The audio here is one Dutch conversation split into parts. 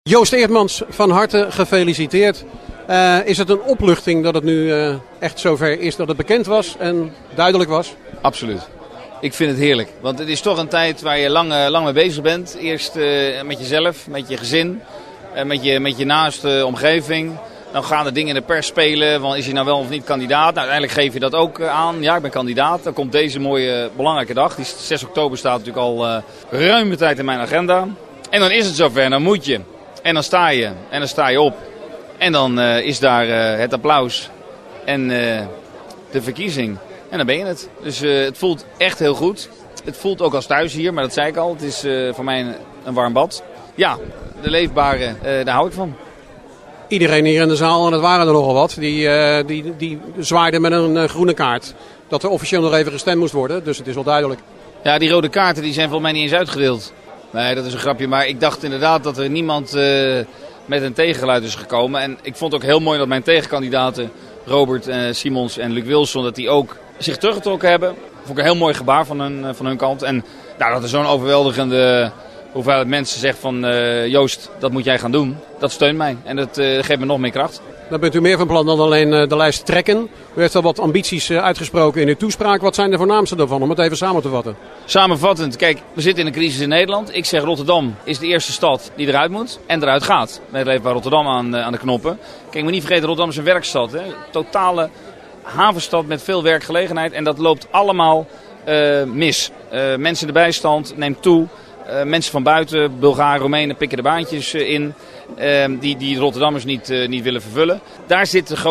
Joost Eertmans, van harte gefeliciteerd. Is het een opluchting dat het nu echt zover is dat het bekend was en duidelijk was? Absoluut. Ik vind het heerlijk. Want het is toch een tijd waar je lang mee bezig bent. Eerst met jezelf, met je gezin, met je naaste omgeving. Dan gaan er dingen in de pers spelen. Want is hij nou wel of niet kandidaat? Nou, uiteindelijk geef je dat ook aan. Ja, ik ben kandidaat. Dan komt deze mooie belangrijke dag. Die 6 oktober staat natuurlijk al ruime tijd in mijn agenda. En dan is het zover. Dan moet je. En dan sta je. En dan sta je op. En dan is daar het applaus. En de verkiezing. En dan ben je het. Dus het voelt echt heel goed. Het voelt ook als thuis hier. Maar dat zei ik al. Het is voor mij een warm bad. Ja, de leefbare, daar hou ik van. Iedereen hier in de zaal, en het waren er nogal wat, die zwaaide met een groene kaart. Dat er officieel nog even gestemd moest worden. Dus het is wel duidelijk. Ja, die rode kaarten die zijn volgens mij niet eens uitgedeeld. Nee, dat is een grapje. Maar ik dacht inderdaad dat er niemand met een tegengeluid is gekomen. En ik vond het ook heel mooi dat mijn tegenkandidaten Robert Simons en Luc Wilson, dat die ook zich teruggetrokken hebben. Vond ik een heel mooi gebaar van hun kant. En nou, dat er zo'n overweldigende hoeveelheid mensen zegt van Joost, dat moet jij gaan doen. Dat steunt mij en dat geeft me nog meer kracht. Dan bent u meer van plan dan alleen de lijst trekken. U heeft al wat ambities uitgesproken in uw toespraak. Wat zijn de voornaamste daarvan, om het even samen te vatten? Samenvattend, kijk, we zitten in een crisis in Nederland. Ik zeg Rotterdam is de eerste stad die eruit moet en eruit gaat. Met Leefbaar Rotterdam aan de knoppen. Kijk, moet niet vergeten, Rotterdam is een werkstad. Hè? Totale havenstad met veel werkgelegenheid en dat loopt allemaal mis. Mensen in de bijstand neemt toe. Mensen van buiten, Bulgaren, Roemenen, pikken de baantjes in. Die Rotterdammers niet willen vervullen. Daar zit het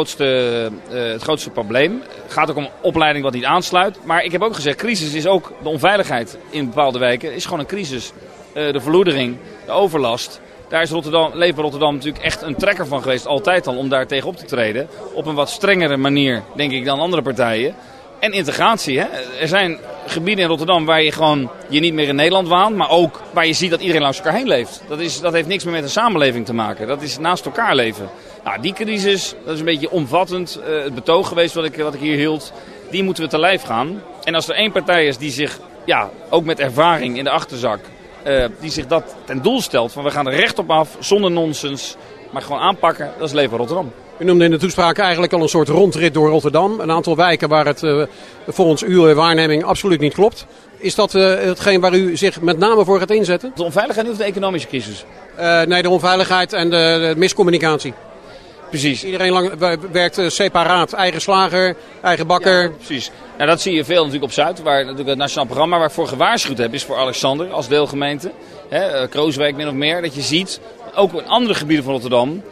grootste probleem. Het gaat ook om opleiding wat niet aansluit. Maar ik heb ook gezegd, crisis is ook de onveiligheid in bepaalde wijken. Is gewoon een crisis. De verloedering, de overlast. Daar is Leefbaar Rotterdam natuurlijk echt een trekker van geweest. Altijd al om daar tegen op te treden. Op een wat strengere manier, denk ik, dan andere partijen. En integratie. Hè? Er zijn gebieden in Rotterdam waar je gewoon je niet meer in Nederland waant. Maar ook waar je ziet dat iedereen langs elkaar heen leeft. Dat heeft niks meer met een samenleving te maken. Dat is naast elkaar leven. Nou, die crisis, dat is een beetje omvattend. Het betoog geweest wat ik hier hield. Die moeten we te lijf gaan. En als er één partij is die zich, ook met ervaring in de achterzak, die zich dat ten doel stelt. Van we gaan er recht op af, zonder nonsens. Maar gewoon aanpakken, dat is Leefbaar Rotterdam. U noemde in de toespraak eigenlijk al een soort rondrit door Rotterdam. Een aantal wijken waar het volgens uw waarneming absoluut niet klopt. Is dat hetgeen waar u zich met name voor gaat inzetten? De onveiligheid of de economische crisis? Nee, de onveiligheid en de miscommunicatie. Precies. Iedereen werkt separaat. Eigen slager, eigen bakker. Ja, precies. Nou, dat zie je veel natuurlijk op Zuid. Waar natuurlijk het nationaal programma waar ik voor gewaarschuwd heb is voor Alexander als deelgemeente. Krooswijk min of meer. Dat je ziet, ook in andere gebieden van Rotterdam,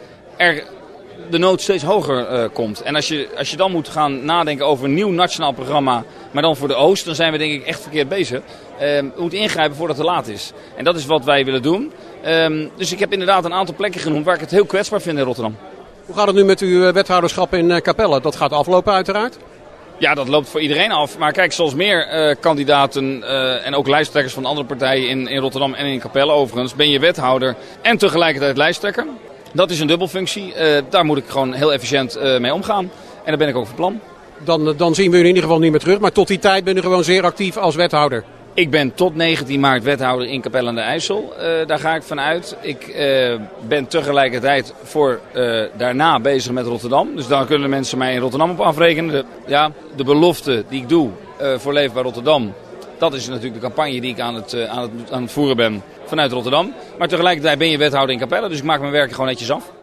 de nood steeds hoger komt. En als je dan moet gaan nadenken over een nieuw nationaal programma, maar dan voor de Oost, dan zijn we denk ik echt verkeerd bezig. We moeten ingrijpen voordat het te laat is. En dat is wat wij willen doen. Dus ik heb inderdaad een aantal plekken genoemd waar ik het heel kwetsbaar vind in Rotterdam. Hoe gaat het nu met uw wethouderschap in Capelle? Dat gaat aflopen uiteraard? Ja, dat loopt voor iedereen af. Maar kijk, zoals meer kandidaten en ook lijsttrekkers van andere partijen in Rotterdam en in Capelle overigens, ben je wethouder en tegelijkertijd lijsttrekker. Dat is een dubbelfunctie. Daar moet ik gewoon heel efficiënt mee omgaan. En daar ben ik ook van plan. Dan zien we u in ieder geval niet meer terug. Maar tot die tijd ben u gewoon zeer actief als wethouder. Ik ben tot 19 maart wethouder in Capelle aan de IJssel. Daar ga ik vanuit. Ik ben tegelijkertijd daarna bezig met Rotterdam. Dus dan kunnen mensen mij in Rotterdam op afrekenen. De belofte die ik doe voor Leefbaar Rotterdam. Dat is natuurlijk de campagne die ik aan het voeren ben vanuit Rotterdam. Maar tegelijkertijd ben je wethouder in Capelle. Dus ik maak mijn werk gewoon netjes af.